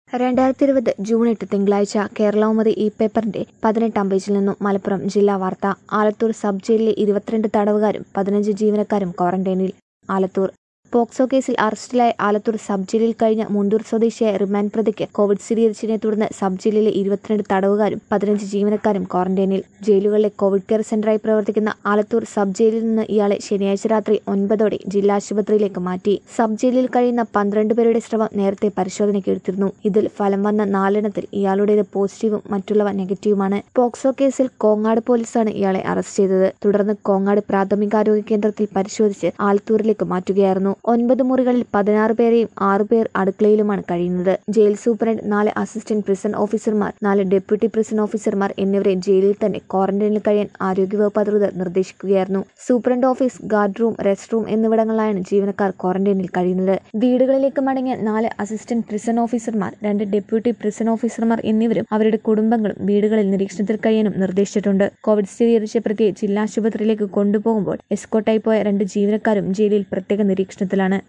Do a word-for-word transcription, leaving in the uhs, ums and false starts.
രണ്ടായിരത്തി ഇരുപത് ജൂൺ എട്ട് തിങ്കളാഴ്ച കേരളകൗമുദി ഇ പേപ്പറിന്റെ പതിനെട്ടാം പേജിൽ നിന്നും മലപ്പുറം ജില്ലാ വാർത്ത. ആലത്തൂർ സബ് ജയിലിലെ ഇരുപത്തിരണ്ട് തടവുകാരും പതിനഞ്ച് ജീവനക്കാരും ക്വാറന്റൈനിൽ. ആലത്തൂർ പോക്സോ കേസിൽ അറസ്റ്റിലായ ആലത്തൂർ സബ് ജയിലിൽ കഴിഞ്ഞ മുണ്ടൂർ സ്വദേശിയായ റിമാൻഡ് പ്രതിക്ക് കോവിഡ് സ്ഥിരീകരിച്ചതിനെ തുടർന്ന് സബ് ജയിലിലെ ഇരുപത്തിരണ്ട് തടവുകാരും പതിനഞ്ച് ജീവനക്കാരും ക്വാറന്റൈനിൽ. ജയിലുകളിലെ കോവിഡ് കെയർ സെന്ററായി പ്രവർത്തിക്കുന്ന ആലത്തൂർ സബ് ജയിലിൽ നിന്ന് ഇയാളെ ശനിയാഴ്ച രാത്രി ഒൻപതോടെ ജില്ലാ ആശുപത്രിയിലേക്ക് മാറ്റി. സബ് ജയിലിൽ കഴിയുന്ന പന്ത്രണ്ട് പേരുടെ സ്രവം നേരത്തെ പരിശോധനയ്ക്ക് എടുത്തിരുന്നു. ഇതിൽ ഫലം വന്ന നാലെണ്ണത്തിൽ ഇയാളുടേത് പോസിറ്റീവും മറ്റുള്ളവ നെഗറ്റീവുമാണ്. പോക്സോ കേസിൽ കോങ്ങാട് പോലീസാണ് ഇയാളെ അറസ്റ്റ് ചെയ്തത്. തുടർന്ന് കോങ്ങാട് പ്രാഥമികാരോഗ്യ കേന്ദ്രത്തിൽ പരിശോധിച്ച് ആലത്തൂരിലേക്ക് മാറ്റുകയായിരുന്നു. ഒൻപത് മുറികളിൽ പതിനാറ് പേരെയും ആറു പേർ അടുക്കളയിലുമാണ് കഴിയുന്നത്. ജയിൽ സൂപ്രണ്ട്, നാല് അസിസ്റ്റന്റ് പ്രിസൺ ഓഫീസർമാർ, നാല് ഡെപ്യൂട്ടി പ്രിസൺ ഓഫീസർമാർ എന്നിവരെ ജയിലിൽ തന്നെ ക്വാറന്റൈനിൽ കഴിയാൻ ആരോഗ്യവകുപ്പ് അധികൃതർ നിർദ്ദേശിക്കുകയായിരുന്നു. Superintendent office, guard room, rest room എന്നിവിടങ്ങളിലാണ് ജീവനക്കാർ ക്വാറന്റൈനിൽ കഴിയുന്നത്. വീടുകളിലേക്ക് മടങ്ങിയ നാല് അസിസ്റ്റന്റ് പ്രിസൺ ഓഫീസർമാർ, രണ്ട് ഡെപ്യൂട്ടി പ്രിസൺ ഓഫീസർമാർ എന്നിവരും അവരുടെ കുടുംബങ്ങളും വീടുകളിൽ നിരീക്ഷണത്തിൽ കഴിയാനും നിർദ്ദേശിച്ചിട്ടുണ്ട്. കോവിഡ് സ്ഥിരീകരിച്ച പ്രതിയെ ജില്ലാ ആശുപത്രിയിലേക്ക് കൊണ്ടുപോകുമ്പോൾ എസ്കോർട്ടായി പോയ രണ്ട് ജീവനക്കാരും ജയിലിൽ പ്രത്യേക നിരീക്ഷണത്തിലാണ്.